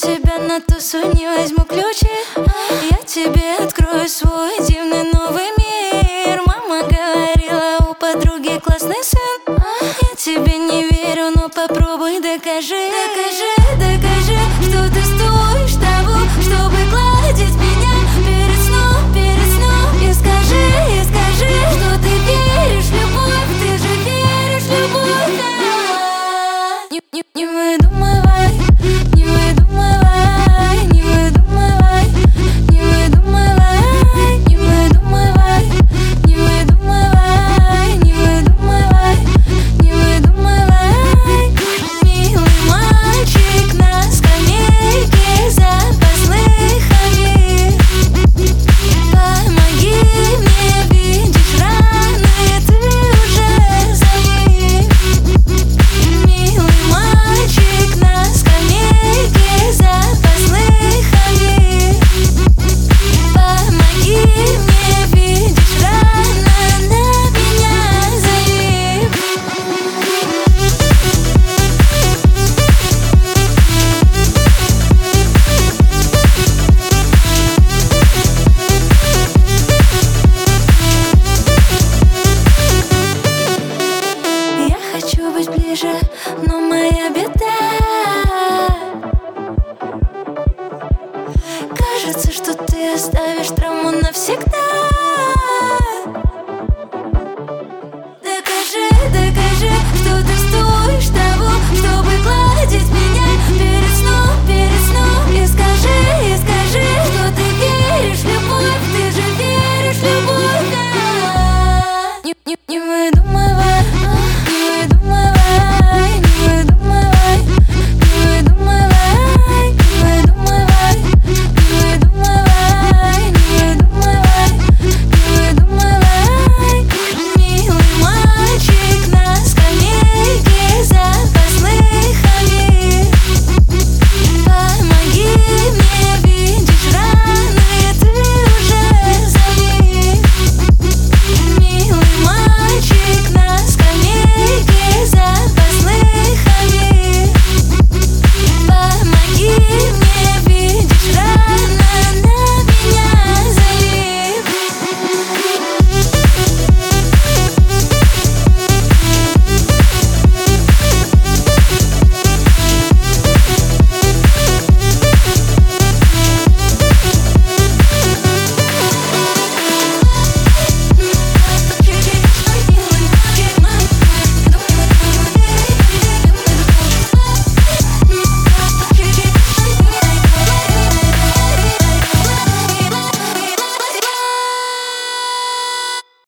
тебя на тусу не возьму ключи. Я тебе открою свой дивный новый мир. Мама говорила, у подруги классный сын. Я тебе не верю, но попробуй докажи. Докажи, что ты стоишь того, чтобы гладить меня перед сном. И скажи, что ты веришь в любовь. Ты же веришь в любовь. Не выдумывай, не выдумывай, не выдумывай, не выдумывай, не выдумывай, не выдумывай, не выдумывай, не выдумывай. Милый мальчик на скамейке запасных авик, помоги мне, видишь раны, ты уже за них. Милый мальчик на скамейке запасных авик, помоги мне, видишь рано на меня залип. Я хочу быть ближе, но моя беда. Кажется, что ты оставишь травму навсегда.